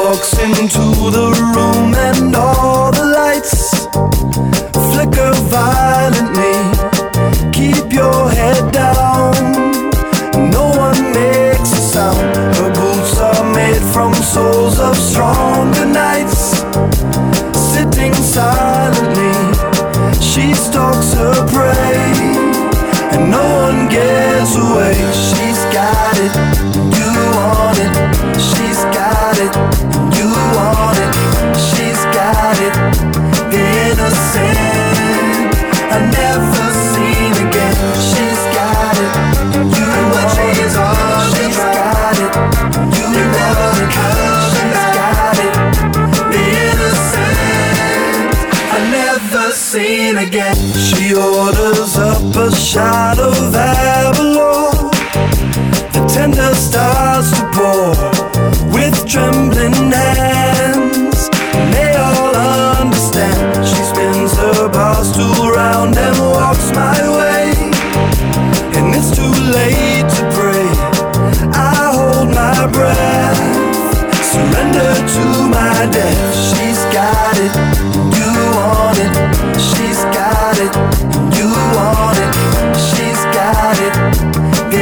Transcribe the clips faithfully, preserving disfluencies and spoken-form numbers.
walks into the room and all the lights flicker violently. Keep your head down, no one makes a sound. Her boots are made from soles of stronger knights. Sitting silently, she stalks her prey, and no one gets away. She's got it, you want it. She's got it, you want it. She's got it, the innocent I've never seen again. She's got it, you want it. She's got it, you never come. She's got it, the innocent I've never seen again. She orders up a shot of Avalon. The tender starts to pour with trembling hands. They all understand. She spins her bar stool round and walks my way, and it's too late to pray. I hold my breath, surrender to my death. She's got it, you want it. She's got it, you want it. She's got it, the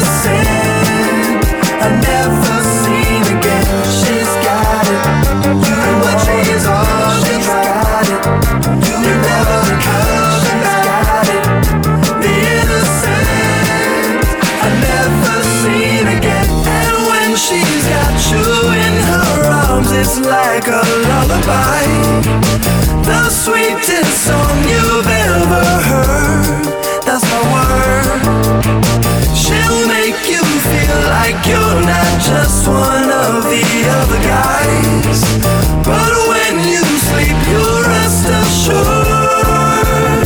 innocent I've never seen again. She's got it, you want it. She's got it, you never come. She's got it, the innocent I've never seen again. And when she's got you in her arms, it's like a lullaby, the sweetest song you've ever heard. That's my word. She'll make you feel like you're not just one of the other guys, but when you sleep, you'll rest assured.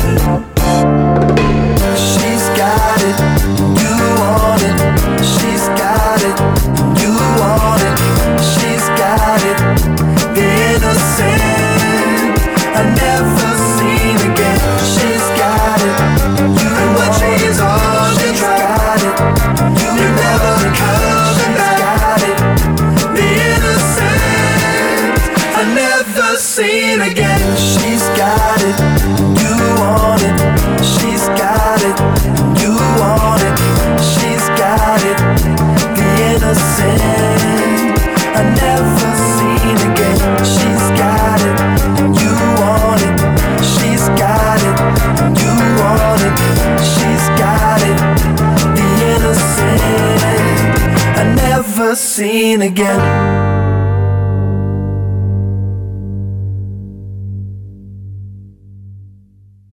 She's got it, you want it. She's got it, you want it. She's got it, the innocent I've never seen again. She's got it, you want it. She's got it, you never come. She's got it, the innocent I've never seen again. She's got it, you want it. She's got it, you want it. She's got it, the innocent I've never seen again. She's got it, you want it. She's got it, you want it. She's got it, the innocent I've never seen again.